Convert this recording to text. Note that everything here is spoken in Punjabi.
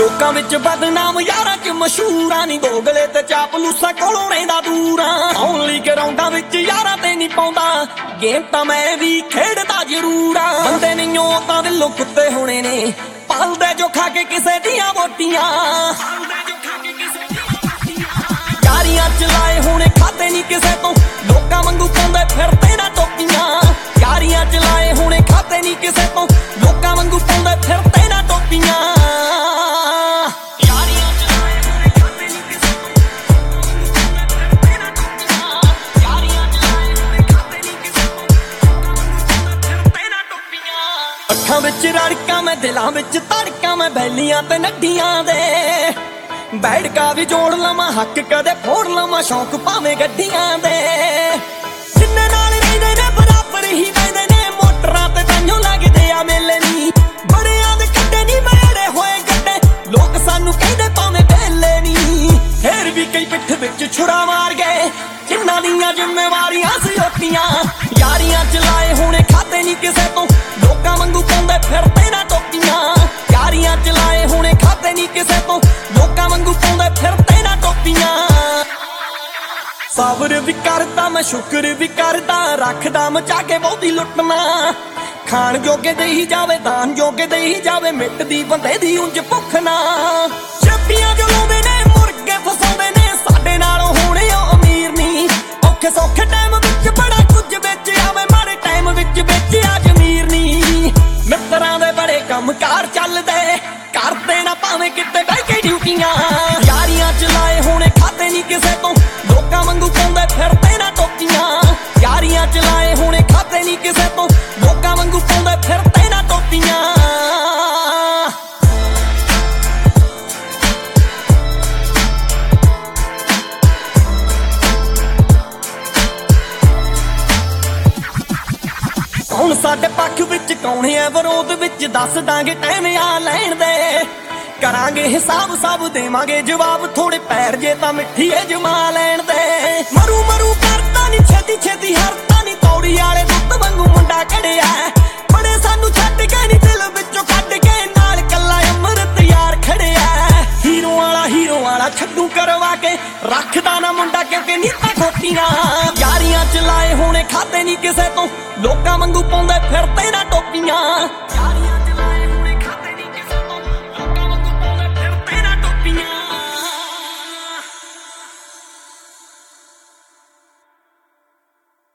ਲੋਕਾਂ ਵਿੱਚ ਬਦਨਾਮ ਯਾਰਾਂ ਚ ਮਸ਼ਹੂਰਾਂ ਨੀ ਗੋਗਲੇ ਤੇ ਚਾਪਲੂਸਾਂ ਕੋਲੋਂ ਰਹਿੰਦਾ ਦੂਰਾਂ ਓਨਲੀ ਗਰਾਊਂਡਾਂ ਵਿੱਚ ਯਾਰਾਂ ਤੇ ਨਹੀਂ ਪਾਉਂਦਾ ਗੇਮ ਤਾਂ ਮੈਂ ਵੀ ਖੇਡਦਾ ਜ਼ਰੂਰ ਆ ਬੰਦੇ ਨਹੀਂ ਉਹ ਤਾਂ ਦਿਲੋਂ ਕੁੱਤੇ ਹੋਣੇ ਨੇ ਪਾਲਦੇ ਜੋ ਖਾ ਕੇ ਕਿਸੇ ਦੀਆਂ ਵੋਟੀਆਂ ਯਾਰੀਆਂ ਚਲਾਏ ਹੋਣੇ ਖਾਦੇ ਨਹੀਂ ਕਿਸੇ ਤੋਂ ਲੋਕਾਂ ਵਾਂਗੂ ਪਾਉਂਦੇ ਫਿਰਦੇ ਨਾ ਟੋਪੀਆਂ ਯਾਰੀਆਂ ਚਲਾਏ ਹੋਣੇ ਖਾਦੇ ਨਹੀਂ ਕਿਸੇ ਤੋਂ ਲੋਕਾਂ ਵਾਂਗੂ ਪਾਉਂਦੇ ਫਿਰਦੇ ਨਾ ਟੋਪੀਆਂ ਅੱਖਾਂ ਵਿੱਚ ਰੜਕਾਂ ਮੈਂ ਦਿਲਾਂ ਵਿੱਚ ਧੜਕਾਂ ਮੈਂ ਬੈਲੀਆਂ ਤੇ ਨੱਡੀਆਂ ਦੇ ਬੈਠਕਾ ਵੀ ਜੋੜ ਲਵਾਂ ਹੱਕ ਕਦੇ ਫੋੜ ਲਵਾਂ ਸ਼ੌਂਕ ਭਾਵੇਂ ਗੱਡੀਆਂ ਦੇ ਜਿੰਨੇ ਨਾਲ ਰਹਿੰਦੇ ਨੇ ਬਰਾਬਰ ਹੀ ਰਹਿੰਦੇ ਨੇ ਮੋਟਰਾਂ ਤੇ ਤਾਂਿਓ ਲੱਗਦੇ ਆ ਮੇਲੇ ਨੀ ਬੜਿਆਂ ਦੇ ਕੱਢੇ ਨੀ ਮੇਰੇ ਹੋਏ ਗੱਡੇ ਲੋਕ ਸਾਨੂੰ ਕਹਿੰਦੇ ਭਾਵੇਂ ਵੇਲੇ ਨੀ ਫੇਰ ਵੀ ਕਈ ਪਿੱਠ ਵਿੱਚ ਛੁਰਾ ਮਾਰ ਗਏ ਜਿਨ੍ਹਾਂ ਦੀਆਂ ਜ਼ਿੰਮੇਵਾਰੀਆਂ ਸੀ ਓਟੀਆਂ ਯਾਰੀਆਂ ਚਲਾਏ ਹੋਣੇ ਖਾਦੇ ਨੀ ਕਿਸੇ ਤੋਂ ਲੋਕਾਂ ਵਾਂਗੂ ਪਾਉਂਦੇ ਫਿਰਦੇ ਨਾ ਟੋਪੀਆਂ ਯਾਰੀਆਂ ਚਲਾਏ ਹੋਣੇ ਖਾਦੇ ਨੀ ਕਿਸੇ ਤੋਂ ਲੋਕਾਂ ਵਾਂਗੂ ਪਾਉਂਦੇ ਫਿਰਦੇ ਨਾ ਟੋਪੀਆਂ ਸਬਰ ਵੀ ਕਰਦਾ ਮੈਂ ਸ਼ੁਕਰ ਵੀ ਕਰਦਾ ਰੱਖਦਾ ਮਚਾ ਕੇ ਬਹੁਤੀ ਲੁੱਟਣਾ ਖਾਣ ਜੋਗੇ ਦੇਈ ਜਾਵੇ ਦਾਨ ਜੋਗੇ ਦੇਈ ਜਾਵੇ ਮਿੱਟਦੀ ਬੰਦੇ ਦੀ ਉਂਝ ਭੁੱਖ ਨਾ ਛੱਪੀਆਂ ਜੋ ਲਾਉਂਦੇ ਨੇ ਮੁਰਗੇ ਫਸਾਉਂਦੇ ਨੇ ਸਾਡੇ ਨਾਲੋਂ ਹੋਣੇ ਉਹ ਅਮੀਰ ਨਹੀਂ ਔਖੇ ਸੌਖੇ ਟਾਈਮ ਵਿੱਚ ਬੜਾ ਕੁਝ ਵਿੱਚ ਆਵੇ ਮਾੜੇ ਟਾਈਮ ਵਿੱਚ ਆ ਜ਼ਮੀਰ ਨਹੀਂ ਮਿੱਤਰਾਂ ਦੇ ਬੜੇ ਕੰਮਕਾਰ ਚੱਲਦੇ ਕਰਦੇ ਨਾ ਭਾਵੇਂ ਕਿਤੇ ਬਹਿ ਕੇ ਡਿਊਟੀਆਂ ਯਾਰੀਆਂ ਚਲਾਏ ਹੋਣੇ ਖਾਦੇ ਨਹੀਂ ਕਿਸੇ ਤੋਂ ਲੋਕਾਂ ਵਾਂਗੂ ਪਾਉਂਦੇ ਫਿਰਦੇ ਨਾ ਟੋਪੀਆਂ ਯਾਰੀਆਂ ਚਲਾਏ ਹੋਣੇ ਖਾਦੇ ਨਹੀਂ ਕਿਸੇ ਤੋਂ ਲੋਕਾਂ ਵਾਂਗੂ ਪਾਉਂਦੇ ਫਿਰਦੇ ਨਾ ਟੋਪੀਆਂ ਹੁਣ ਸਾਡੇ ਪੱਖ ਵਿੱਚ ਕੌਣ ਹੈ ਵਿਰੋਧ ਵਿੱਚ ਦੱਸ ਦਾਂਗੇ ਟਾਈਮ ਆ ਲੈਣ ਦੇ ਕਰਾਂਗੇ ਹਿਸਾਬ ਸਭ ਦੇਵਾਂਗੇ ਜਵਾਬ ਥੋੜੇ ਪੈਰ ਜੇ ਤਾਂ ਮਿੱਠੀ ਏ ਜਮਾ ਲੈਣ ਦੇ ਮਰੂ ਮਰੂ ਕਰਦਾ ਨੀ ਛੇਤੀ ਛੇਤੀ ਹਰਦਾ ਨੀ ਤੌੜੀ ਵਾਲੇ ਦੁੱਧ ਵਾਂਗੂ ਮੁੰਡਾ ਕੜਿਆ ਬੜੇ ਸਾਨੂੰ ਛੱਡ ਕੇ ਨੀ ਦਿਲ ਵਿੱਚੋਂ ਕੱਢ ਕੇ ਨਾਲ ਕੱਲਾ ਅੰਮ੍ਰਿਤ ਯਾਰ ਖੜਿਆ ਹੀਰੋ ਵਾਲਾ ਛੱਡੂ ਕਰਵਾ ਕੇ ਰੱਖਦਾ ਨਾ ਮੁੰਡਾ ਕਿਉਂਕਿ ਨੀਤਾਂ ਖੋਟੀਆਂ ਯਾਰੀਆਂ ਚਲਾਏ ਹੋਣੇ ਖਾਦੇ ਨੀ ਕਿਸੇ ਤੋਂ ਲੋਕਾਂ ਵਾਂਗੂ ਪਾਉਂਦੇ ਫਿਰਦੇ ਨਾ ਟੋਪੀਆਂ